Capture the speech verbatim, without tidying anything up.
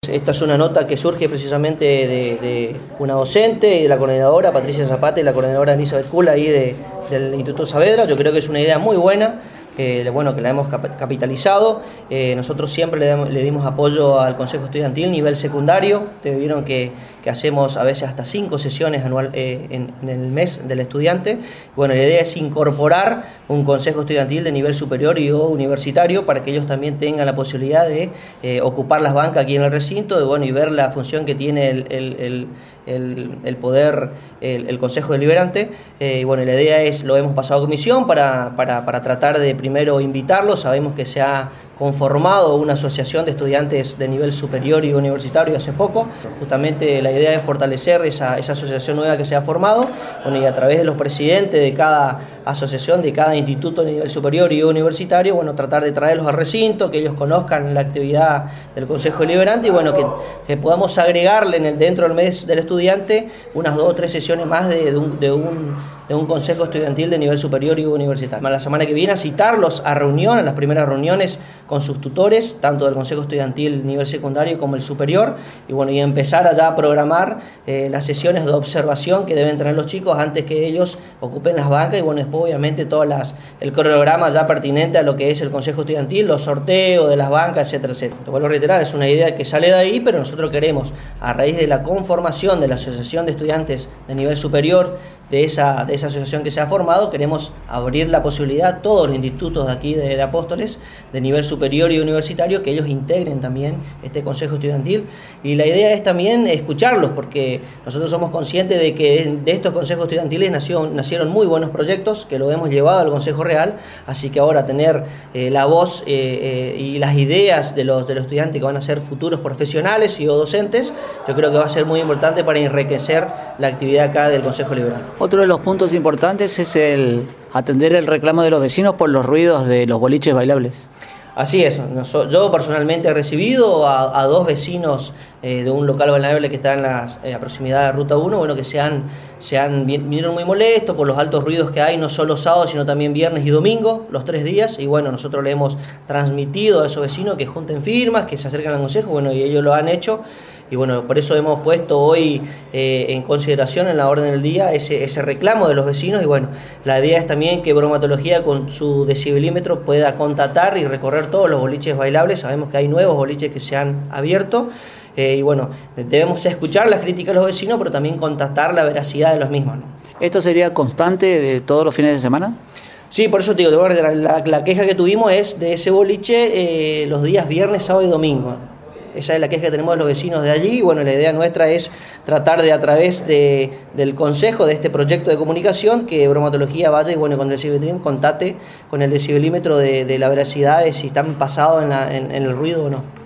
Esta es una nota que surge precisamente de, de una docente y de la coordinadora Patricia Zapata y la coordinadora Elizabeth Kula ahí de, del Instituto Saavedra. Yo creo que es una idea muy buena. Eh, bueno, que la hemos capitalizado. Eh, nosotros siempre le, damos, le dimos apoyo al Consejo Estudiantil nivel secundario. Te vieron que, que hacemos a veces hasta cinco sesiones anual eh, en, en el mes del estudiante. Bueno, la idea es incorporar un Consejo Estudiantil de nivel superior y o universitario para que ellos también tengan la posibilidad de eh, ocupar las bancas aquí en el recinto, de, bueno, y ver la función que tiene el, el, el, el, el poder, el, el Consejo Deliberante. Eh, y bueno, la idea es, lo hemos pasado a comisión para, para, para tratar de primero invitarlos. Sabemos que se ha conformado una asociación de estudiantes de nivel superior y universitario hace poco. Justamente la idea es fortalecer esa, esa asociación nueva que se ha formado, bueno, y a través de los presidentes de cada asociación, de cada instituto de nivel superior y universitario, bueno, tratar de traerlos al recinto, que ellos conozcan la actividad del Consejo Deliberante y bueno, que, que podamos agregarle en el, dentro del mes del estudiante unas dos o tres sesiones más de, de, un, de, un, de un Consejo Estudiantil de nivel superior y universitario. La semana que viene a citarlos a reunión, a las primeras reuniones con sus tutores, tanto del Consejo Estudiantil nivel secundario como el superior, y bueno, y empezar allá a programar eh, las sesiones de observación que deben tener los chicos antes que ellos ocupen las bancas, y bueno, después obviamente todo las, el cronograma ya pertinente a lo que es el Consejo Estudiantil, los sorteos de las bancas, etcétera, etcétera. Te vuelvo a reiterar, es una idea que sale de ahí, pero nosotros queremos, a raíz de la conformación de la Asociación de Estudiantes de Nivel Superior, de esa, de esa asociación que se ha formado, queremos abrir la posibilidad a todos los institutos de aquí de, de Apóstoles, de nivel superior y universitario, que ellos integren también este Consejo Estudiantil. Y la idea es también escucharlos, porque nosotros somos conscientes de que de estos consejos estudiantiles nació, nacieron muy buenos proyectos, que lo hemos llevado al Consejo Real, así que ahora tener eh, la voz eh, eh, y las ideas de los, de los estudiantes que van a ser futuros profesionales y o docentes, yo creo que va a ser muy importante para enriquecer la actividad acá del Consejo Liberal. Otro de los puntos importantes es el atender el reclamo de los vecinos por los ruidos de los boliches bailables. Así es, yo personalmente he recibido a, a dos vecinos eh, de un local bailable que está en la eh, proximidad de Ruta uno, bueno, que se han, se han vinieron muy molestos por los altos ruidos que hay, no solo sábado, sino también viernes y domingo, los tres días, y bueno, nosotros le hemos transmitido a esos vecinos que junten firmas, que se acerquen al consejo, bueno, y ellos lo han hecho. Y bueno, por eso hemos puesto hoy eh, en consideración en la orden del día ese, ese reclamo de los vecinos. Y bueno, la idea es también que Bromatología con su decibelímetro pueda contatar y recorrer todos los boliches bailables. Sabemos que hay nuevos boliches que se han abierto. Eh, y bueno, debemos escuchar las críticas de los vecinos, pero también constatar la veracidad de los mismos, ¿no? ¿Esto sería constante de todos los fines de semana? Sí, por eso te digo, la, la queja que tuvimos es de ese boliche eh, los días viernes, sábado y domingo. Esa es la queja que tenemos de los vecinos de allí. Bueno, la idea nuestra es tratar de, a través de, del consejo, de este proyecto de comunicación, que Bromatología vaya y bueno, con el decibelímetro contate con el decibelímetro de, de la veracidad de si están pasados en, la, en, en el ruido o no.